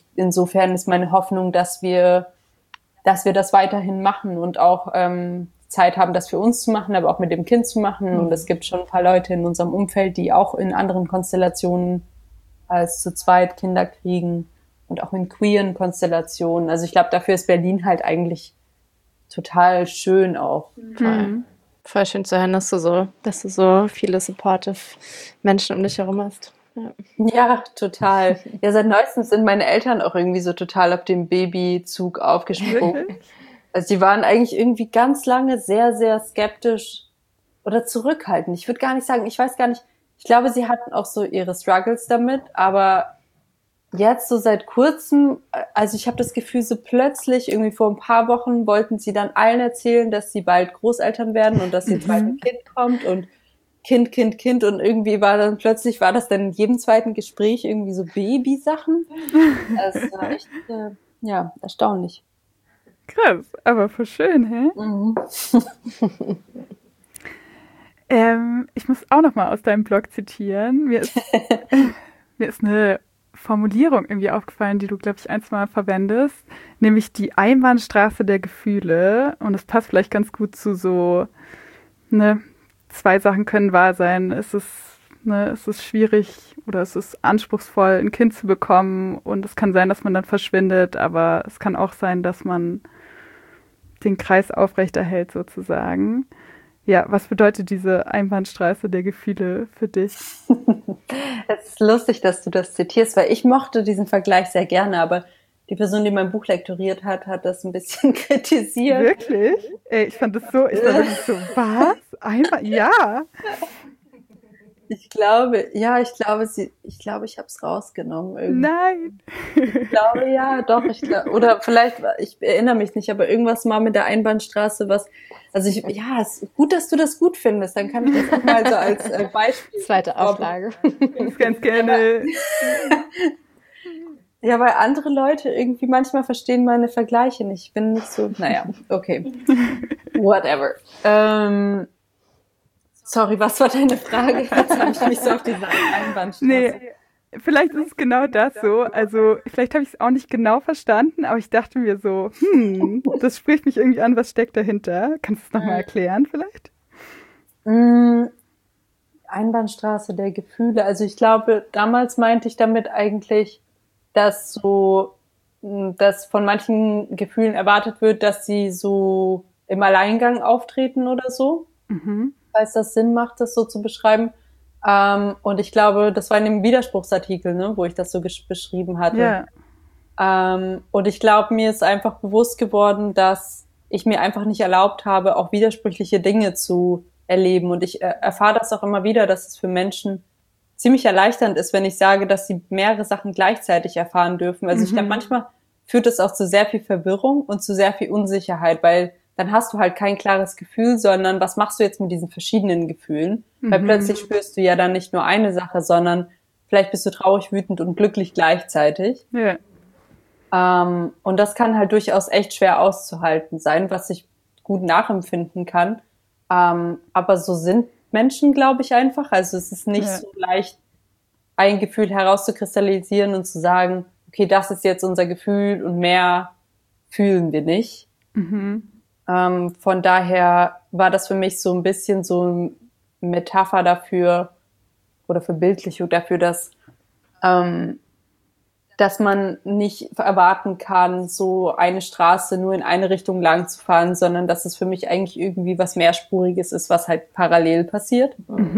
insofern ist meine Hoffnung, dass wir das weiterhin machen und auch Zeit haben, das für uns zu machen, aber auch mit dem Kind zu machen. Und es gibt schon ein paar Leute in unserem Umfeld, die auch in anderen Konstellationen als zu zweit Kinder kriegen und auch in queeren Konstellationen. Also ich glaube, dafür ist Berlin halt eigentlich total schön auch. Voll schön zu hören, dass du so viele supportive Menschen um dich herum hast. Ja, total. Ja, seit neuestem sind meine Eltern auch irgendwie so total auf dem Babyzug aufgesprungen. Also die waren eigentlich irgendwie ganz lange sehr, sehr skeptisch oder zurückhaltend. Ich würde gar nicht sagen, ich weiß gar nicht, ich glaube, sie hatten auch so ihre Struggles damit, aber jetzt so seit kurzem, also ich habe das Gefühl, so plötzlich, irgendwie vor ein paar Wochen wollten sie dann allen erzählen, dass sie bald Großeltern werden und dass jetzt bald ein Kind kommt und Kind und irgendwie war das dann in jedem zweiten Gespräch irgendwie so Babysachen. Das war echt, erstaunlich. Krass, aber voll schön, hä? Ich muss auch noch mal aus deinem Blog zitieren. Mir ist eine Formulierung irgendwie aufgefallen, die du, glaube ich, ein, zwei Mal verwendest, nämlich die Einbahnstraße der Gefühle. Und es passt vielleicht ganz gut zu so, ne, zwei Sachen können wahr sein. Es ist schwierig oder es ist anspruchsvoll, ein Kind zu bekommen und es kann sein, dass man dann verschwindet, aber es kann auch sein, dass man den Kreis aufrechterhält sozusagen. Ja, was bedeutet diese Einbahnstraße der Gefühle für dich? Es ist lustig, dass du das zitierst, weil ich mochte diesen Vergleich sehr gerne, aber die Person, die mein Buch lektoriert hat, hat das ein bisschen kritisiert. Wirklich? Ey, ich war wirklich so, was? Ja. Ich glaube, ich habe es rausgenommen irgendwie. Nein. Ich glaube, ja, doch, oder vielleicht, ich erinnere mich nicht, aber irgendwas mal mit der Einbahnstraße, es ist gut, dass du das gut findest, dann kann ich das auch mal so als Beispiel. Zweite Auflage. Ich ganz gerne. Ja, weil andere Leute irgendwie manchmal verstehen meine Vergleiche nicht. Ich bin nicht so, okay. Whatever. Sorry, was war deine Frage? Jetzt habe ich mich so auf diese Einbahnstraße. Nee, vielleicht ist es genau das so. Also vielleicht habe ich es auch nicht genau verstanden, aber ich dachte mir so, das spricht mich irgendwie an, was steckt dahinter? Kannst du es nochmal erklären vielleicht? Einbahnstraße der Gefühle. Also ich glaube, damals meinte ich damit eigentlich, dass von manchen Gefühlen erwartet wird, dass sie so im Alleingang auftreten oder so. Falls das Sinn macht, das so zu beschreiben. Und ich glaube, das war in dem Widerspruchsartikel, ne, wo ich das so beschrieben hatte. Yeah. Und ich glaube, mir ist einfach bewusst geworden, dass ich mir einfach nicht erlaubt habe, auch widersprüchliche Dinge zu erleben. Und ich erfahre das auch immer wieder, dass es für Menschen ziemlich erleichternd ist, wenn ich sage, dass sie mehrere Sachen gleichzeitig erfahren dürfen. Also ich glaube, manchmal führt es auch zu sehr viel Verwirrung und zu sehr viel Unsicherheit, weil dann hast du halt kein klares Gefühl, sondern was machst du jetzt mit diesen verschiedenen Gefühlen? Weil plötzlich spürst du ja dann nicht nur eine Sache, sondern vielleicht bist du traurig, wütend und glücklich gleichzeitig. Yeah. Und das kann halt durchaus echt schwer auszuhalten sein, was ich gut nachempfinden kann. Aber so sind Menschen, glaube ich, einfach. Also es ist nicht so leicht, ein Gefühl herauszukristallisieren und zu sagen, okay, das ist jetzt unser Gefühl und mehr fühlen wir nicht. Von daher war das für mich so ein bisschen so eine Metapher dafür oder Verbildlichung dafür, dass man nicht erwarten kann, so eine Straße nur in eine Richtung lang zu fahren, sondern dass es für mich eigentlich irgendwie was Mehrspuriges ist, was halt parallel passiert.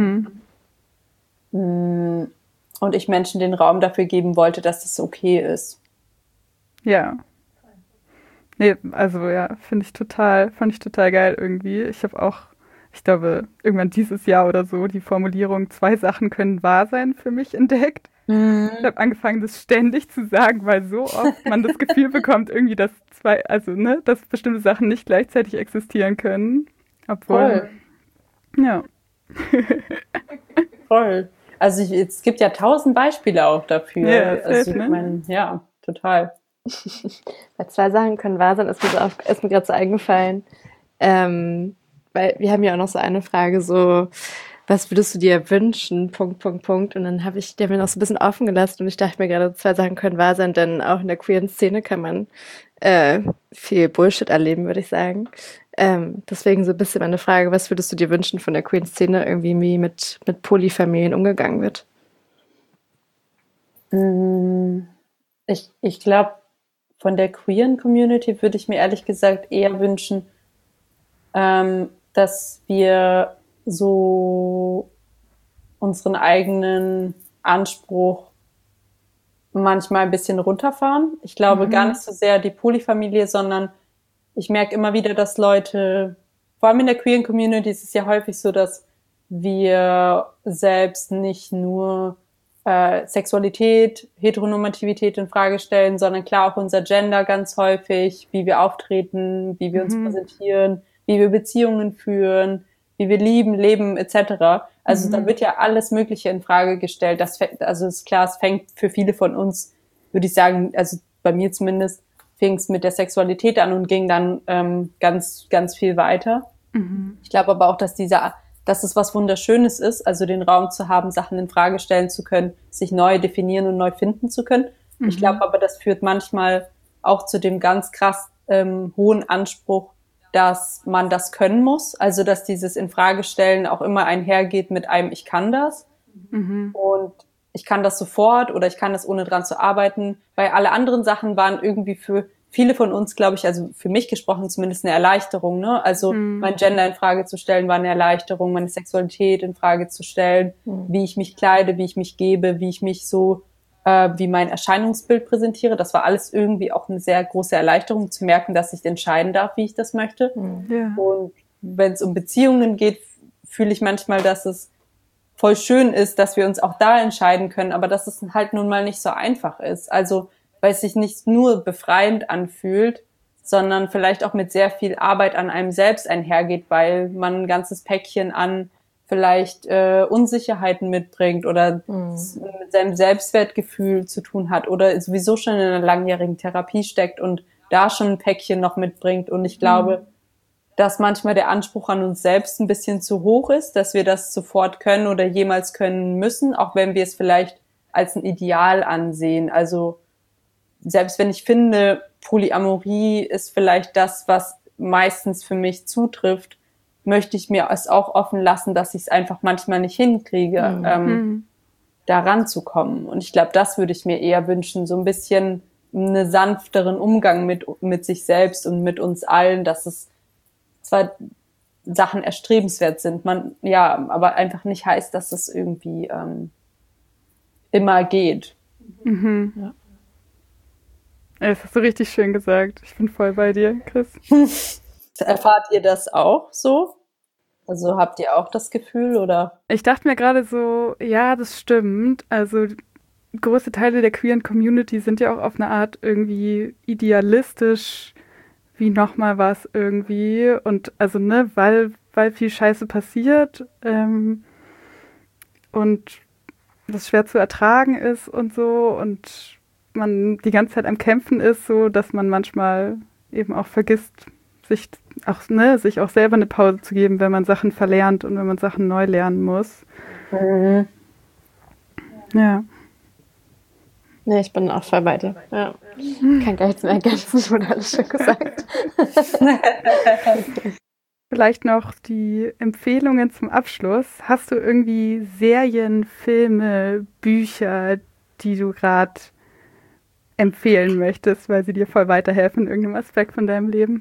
Und ich Menschen den Raum dafür geben wollte, dass das okay ist. Ja. Nee, also ja, fand ich total geil irgendwie. Ich habe auch, ich glaube, irgendwann dieses Jahr oder so die Formulierung, 2 Sachen können wahr sein, für mich entdeckt. Ich habe angefangen, das ständig zu sagen, weil so oft man das Gefühl bekommt, irgendwie, dass dass bestimmte Sachen nicht gleichzeitig existieren können. Obwohl. Voll. Ja. Voll. Also es gibt ja 1000 Beispiele auch dafür. Ja, also ich meine, ja, total. Bei 2 Sachen können wahr sein, ist mir gerade so eingefallen. Weil wir haben ja auch noch so eine Frage, so, was würdest du dir wünschen, .. Und dann habe ich mir noch so ein bisschen offen gelassen und ich dachte mir gerade, 2 Sachen können wahr sein, denn auch in der queeren Szene kann man viel Bullshit erleben, würde ich sagen. Deswegen so ein bisschen meine Frage, was würdest du dir wünschen von der Queer-Szene, irgendwie wie mit Polyfamilien umgegangen wird? Ich glaube, von der queeren Community würde ich mir ehrlich gesagt eher wünschen, dass wir so unseren eigenen Anspruch manchmal ein bisschen runterfahren. Ich glaube gar nicht so sehr die Polyfamilie, sondern ich merke immer wieder, dass Leute, vor allem in der queeren Community ist es ja häufig so, dass wir selbst nicht nur Sexualität, Heteronormativität in Frage stellen, sondern klar auch unser Gender ganz häufig, wie wir auftreten, wie wir uns präsentieren, wie wir Beziehungen führen, wie wir lieben, leben etc. Also da wird ja alles Mögliche in Frage gestellt. Also ist klar, es fängt für viele von uns, würde ich sagen, also bei mir zumindest, fing es mit der Sexualität an und ging dann ganz, ganz viel weiter. Ich glaube aber auch, dass es was Wunderschönes ist, also den Raum zu haben, Sachen in Frage stellen zu können, sich neu definieren und neu finden zu können. Ich glaube aber, das führt manchmal auch zu dem ganz krass hohen Anspruch, dass man das können muss. Also, dass dieses Infragestellen auch immer einhergeht mit einem Ich kann das. Und ich kann das sofort oder ich kann das ohne dran zu arbeiten. Weil alle anderen Sachen waren irgendwie für viele von uns, glaube ich, also für mich gesprochen zumindest eine Erleichterung. Ne? Also mein Gender in Frage zu stellen war eine Erleichterung, meine Sexualität in Frage zu stellen, wie ich mich kleide, wie ich mich gebe, wie ich mich so wie mein Erscheinungsbild präsentiere. Das war alles irgendwie auch eine sehr große Erleichterung, zu merken, dass ich entscheiden darf, wie ich das möchte. Ja. Und wenn es um Beziehungen geht, fühle ich manchmal, dass es voll schön ist, dass wir uns auch da entscheiden können, aber dass es halt nun mal nicht so einfach ist. Also, weil es sich nicht nur befreiend anfühlt, sondern vielleicht auch mit sehr viel Arbeit an einem selbst einhergeht, weil man ein ganzes Päckchen an vielleicht Unsicherheiten mitbringt oder mit seinem Selbstwertgefühl zu tun hat oder sowieso schon in einer langjährigen Therapie steckt und da schon ein Päckchen noch mitbringt. Und ich glaube, dass manchmal der Anspruch an uns selbst ein bisschen zu hoch ist, dass wir das sofort können oder jemals können müssen, auch wenn wir es vielleicht als ein Ideal ansehen. Also selbst wenn ich finde, Polyamorie ist vielleicht das, was meistens für mich zutrifft, möchte ich mir es auch offen lassen, dass ich es einfach manchmal nicht hinkriege, da ranzukommen. Und ich glaube, das würde ich mir eher wünschen, so ein bisschen einen sanfteren Umgang mit sich selbst und mit uns allen, dass es zwar Sachen erstrebenswert sind, aber einfach nicht heißt, dass es irgendwie immer geht. Ja. Das hast du richtig schön gesagt. Ich bin voll bei dir, Chris. Erfahrt ihr das auch so? Also habt ihr auch das Gefühl, oder? Ich dachte mir gerade so, ja, das stimmt. Also große Teile der queeren Community sind ja auch auf eine Art irgendwie idealistisch, wie nochmal was irgendwie. Und also, ne, weil viel Scheiße passiert und das schwer zu ertragen ist und so und man die ganze Zeit am Kämpfen ist, so dass man manchmal eben auch vergisst, sich auch selber eine Pause zu geben, wenn man Sachen verlernt und wenn man Sachen neu lernen muss. Ja. Nee, ich bin auch voll bei dir. Ja. Kann gar nichts mehr ergänzen, wurde alles schon gesagt. Vielleicht noch die Empfehlungen zum Abschluss. Hast du irgendwie Serien, Filme, Bücher, die du gerade empfehlen möchtest, weil sie dir voll weiterhelfen in irgendeinem Aspekt von deinem Leben?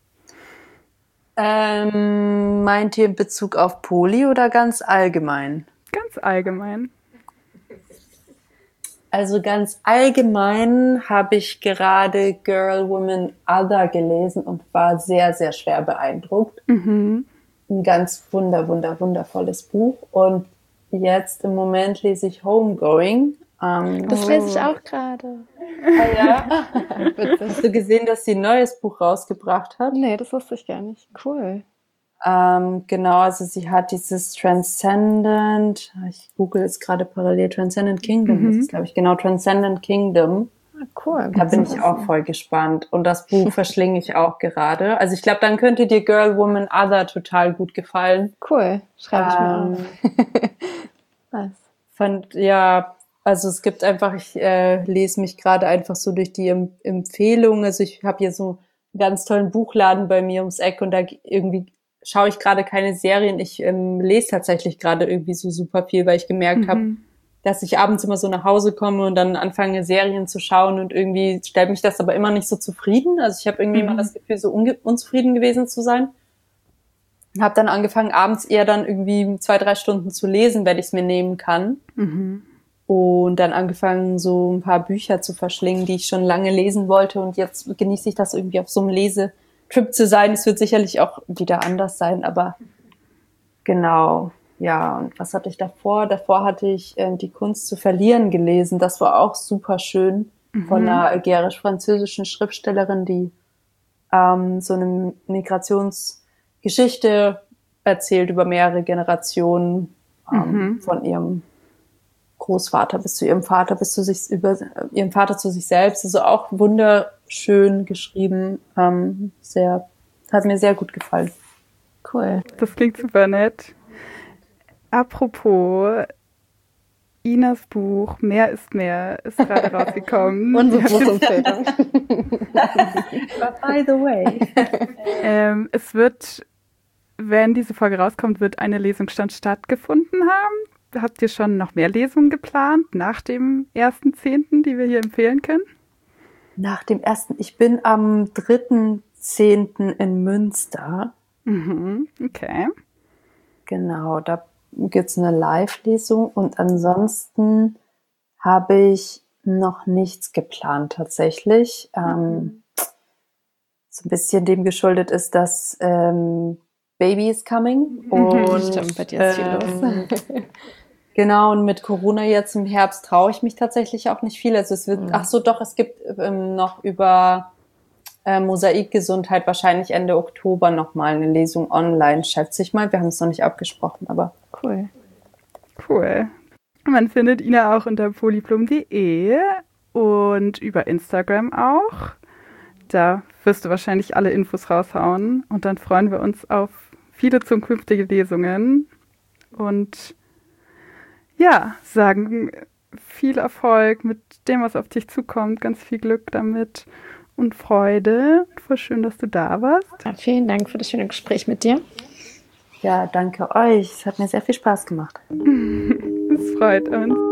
Meint ihr in Bezug auf Poly oder ganz allgemein? Ganz allgemein. Also ganz allgemein habe ich gerade Girl, Woman, Other gelesen und war sehr, sehr schwer beeindruckt. Ein ganz wundervolles Buch. Und jetzt im Moment lese ich Homegoing. Das lese ich auch gerade. Ah ja? Hast du gesehen, dass sie ein neues Buch rausgebracht hat? Nee, das wusste ich gar nicht. Cool. Genau, also sie hat dieses Transcendent, ich google jetzt gerade parallel, Transcendent Kingdom, das ist, glaube ich, genau, Transcendent Kingdom. Ah, cool. Da bin ich auch voll gespannt. Und das Buch verschlinge ich auch gerade. Also ich glaube, dann könnte dir Girl, Woman, Other total gut gefallen. Cool, schreibe ich mir auf. Was? Also es gibt einfach, ich lese mich gerade einfach so durch die Empfehlungen. Also ich habe hier so ganz tollen Buchladen bei mir ums Eck und da irgendwie schaue ich gerade keine Serien. Ich lese tatsächlich gerade irgendwie so super viel, weil ich gemerkt habe, dass ich abends immer so nach Hause komme und dann anfange, Serien zu schauen und irgendwie stellt mich das aber immer nicht so zufrieden. Also ich habe irgendwie immer das Gefühl, so unzufrieden gewesen zu sein. Habe dann angefangen, abends eher dann irgendwie 2-3 Stunden zu lesen, wenn ich es mir nehmen kann. Und dann angefangen, so ein paar Bücher zu verschlingen, die ich schon lange lesen wollte. Und jetzt genieße ich das irgendwie auf so einem Lesetrip zu sein. Es wird sicherlich auch wieder anders sein, aber genau. Ja, und was hatte ich davor? Davor hatte ich Die Kunst zu verlieren gelesen. Das war auch super schön von einer algerisch-französischen Schriftstellerin, die so eine Migrationsgeschichte erzählt über mehrere Generationen von ihrem Großvater bis zu ihrem Vater, über ihren Vater zu sich selbst. Also auch wunderschön geschrieben. Hat mir sehr gut gefallen. Cool. Das klingt super nett. Apropos, Inas Buch Mehr ist mehr ist gerade rausgekommen. Unsere Buchempfehlung. By the way. Es wird, wenn diese Folge rauskommt, wird eine Lesungsstand stattgefunden haben. Habt ihr schon noch mehr Lesungen geplant nach dem 1.10., die wir hier empfehlen können? Nach dem 1. Ich bin am 3.10. in Münster. Okay. Genau, da gibt's eine Live-Lesung und ansonsten habe ich noch nichts geplant tatsächlich. So ein bisschen dem geschuldet ist, dass Baby is coming. Und stimmt, bei dir ist viel los. Genau, und mit Corona jetzt im Herbst traue ich mich tatsächlich auch nicht viel. Also es wird, es gibt noch über Mosaikgesundheit wahrscheinlich Ende Oktober nochmal eine Lesung online, schätze ich mal. Wir haben es noch nicht abgesprochen, aber Cool. Man findet Ina auch unter polyplom.de und über Instagram auch. Da wirst du wahrscheinlich alle Infos raushauen und dann freuen wir uns auf viele zukünftige Lesungen und ja, sagen viel Erfolg mit dem, was auf dich zukommt, ganz viel Glück damit und Freude. Voll schön, dass du da warst. Ja, vielen Dank für das schöne Gespräch mit dir. ja, danke euch. Es hat mir sehr viel Spaß gemacht. Es freut uns.